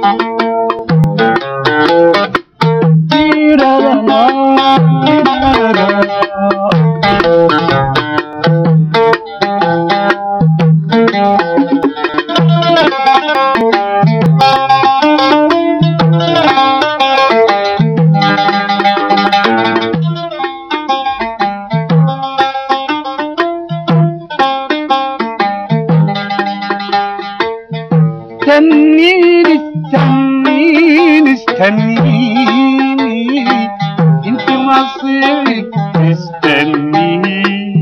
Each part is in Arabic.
استنيني انت مصيرك استنيني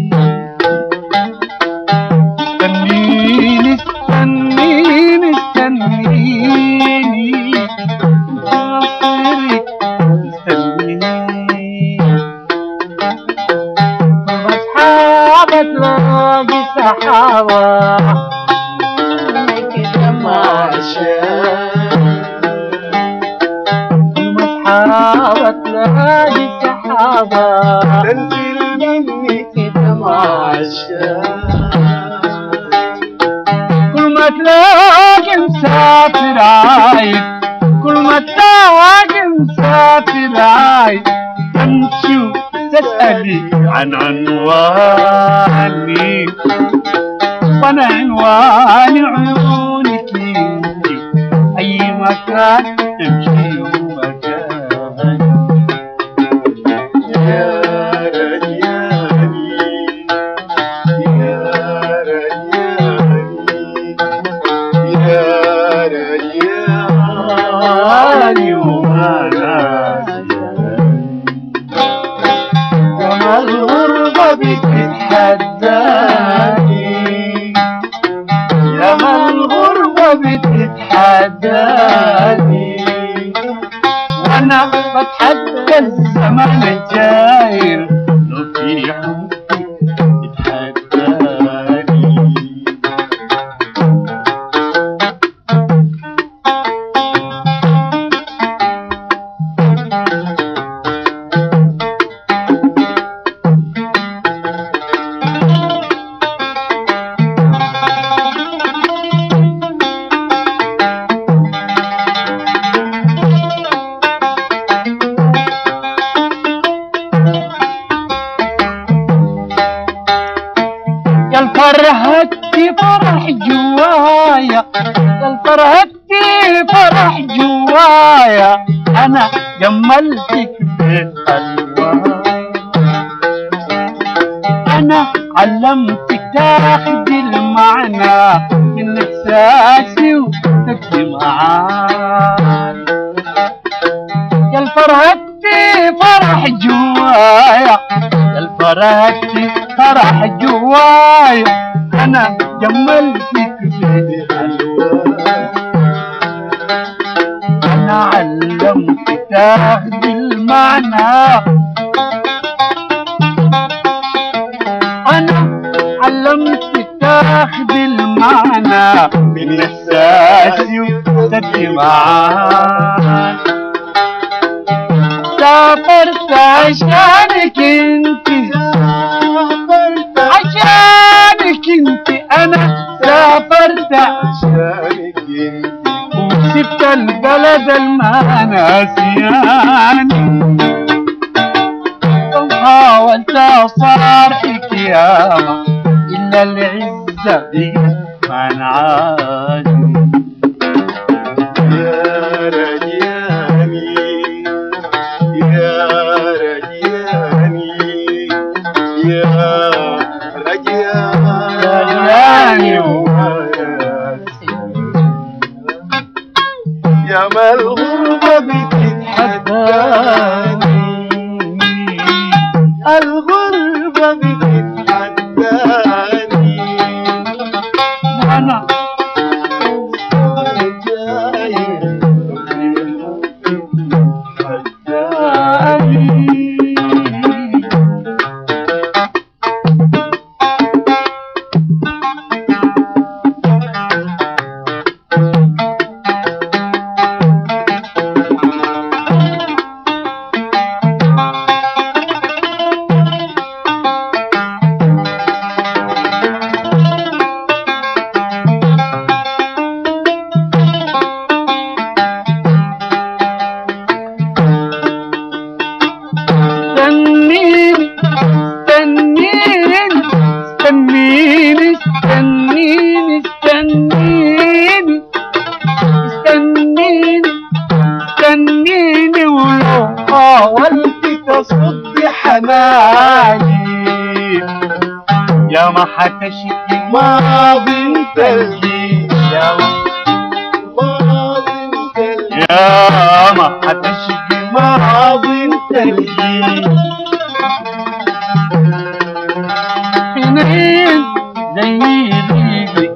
استنيني استنيني استنيني انت مصيرك استنيني اصحابك تلاقي سحابة كده سحابة تلاقي سحابة تنزل مني تتماشى كل ما تلاقي مسافر عايد كل ما تلاقي مسافر عايد تمشي تسألي عن عنواني وانا عنواني عيونك انتي اي مكان تمشي لما الغربة بتتحداني وانا بتحدى الزمن الجاير لو في حبك بتحداني يا الفرحتي فرح جوايا يا الفرحتي فرح جوايا انا جملتك بالالوان انا علمتك تاخدي المعنى من احساسي وتكفي معاني يا الفرحتي فرح جوايا يا الفرحتي فرح جوايا انا جملتك بالالوان انا علمتك تاخدي المعنى انا علمتك تاخدي المعنى من احساسي وتدي معاني سافرت عشانك انتي عشانك انتي انا سافرت عشانك انتي وسبت البلد المناسياني وحاولت اصارحك ياما الا العزة بي منعاني يا ما الغربة بتتحداني الغربة بتتحداني وانا هتشكي ماضي ثلجي ياما ياما هتشكي ماضي ثلجي حنين زي ريقك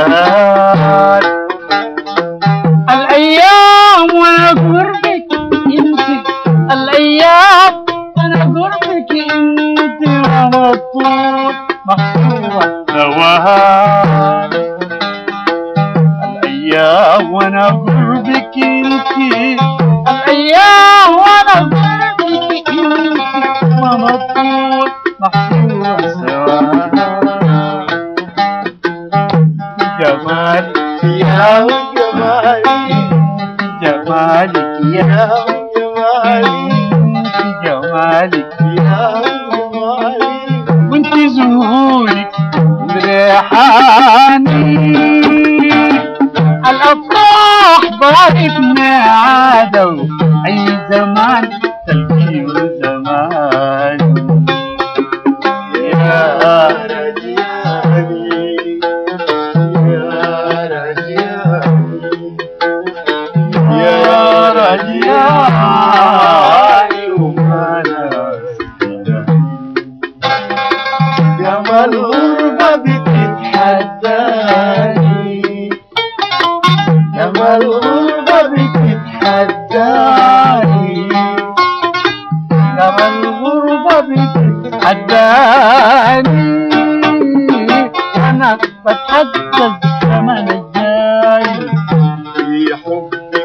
الأيام وأنا قربك انت الأيام وأنا قربك انت ومطول محصورة سواد الأيام وأنا قربك انت الأيام وأنا قربك انت ومطول محصورة سواد جمالك يا جمالي جمالك يا جمالي جمالك يا جمالي وانت زهورك مريحاني الافراح ضايفنا عادوا اي زمان تلقي زمان يا رجالي يا رجالي ومانا يا ما الغربة بتتحداني يا ما الغربة بتتحداني يا ما الغربة بتتحداني أنا بتحدى الزمن الجاي في حبك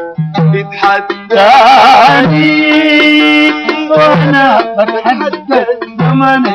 تتحداني وأنا بتحدى الزمن